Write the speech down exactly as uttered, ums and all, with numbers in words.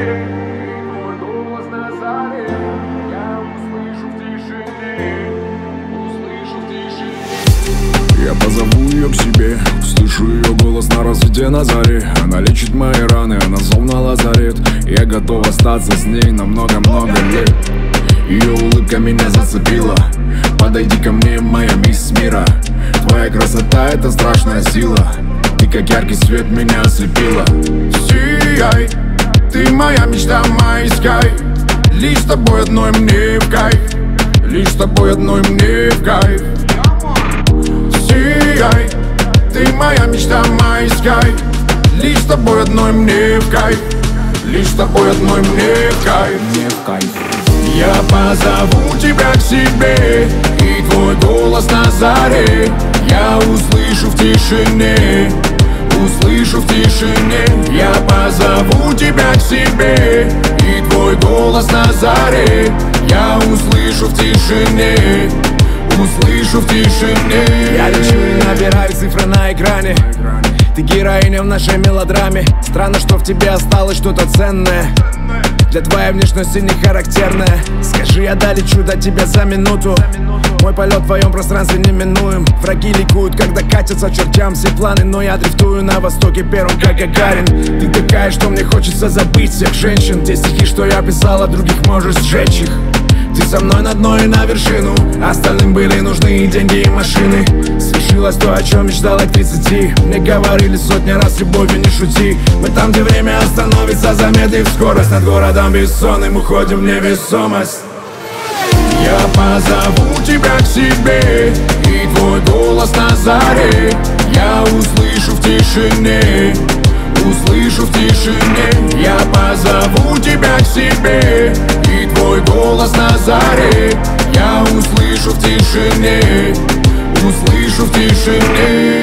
заре, твой голос на заре, я услышу в тишине, услышу в тишине. Я позову ее к себе, услышу ее голос на рассвете на заре. Она лечит мои раны, она зов на лазарет. Я готов остаться с ней на много-много лет. Ее улыбка меня зацепила. Подойди ко мне, моя мисс мира. Твоя красота — это страшная сила. Ты как яркий свет меня ослепила. Сияй, ты моя мечта, мой скай. Лишь с тобой одной мне в кайф. Лишь с тобой одной мне в кайф. Сияй, ты моя мечта, мой скай. Лишь с тобой одной мне в кайф. Лишь с тобой одной мне в кайф. Мне в кайф. Я позову тебя к себе, и твой голос на заре я услышу в тишине, услышу в тишине. Я позову тебя к себе, и твой голос на заре я услышу в тишине, услышу в тишине. Я лечу и набираю цифры на экране. Ты героиня в нашей мелодраме. Странно, что в тебе осталось что-то ценное. Для твоей внешности не характерная. Скажи, я долечу до тебя за минуту. Мой полет в твоем пространстве неминуем. Враги ликуют, когда катятся чертям все планы. Но я дрифтую на востоке первым, как Гагарин. Ты такая, что мне хочется забыть всех женщин. Те стихи, что я писал, а других можешь сжечь их. Ты со мной на дно и на вершину. Остальным были нужны и деньги, и машины. Свершилось то, о чем мечтала к тридцати. Мне говорили сотни раз, любовью не шути. Мы там, где время остановится, замедлив скорость. Над городом бессонным уходим в невесомость. Я позову тебя к себе, и твой голос на заре я услышу в тишине, услышу в тишине. Я позову тебя к себе, и твой голос на заре я услышу в тишине, услышу в тишине.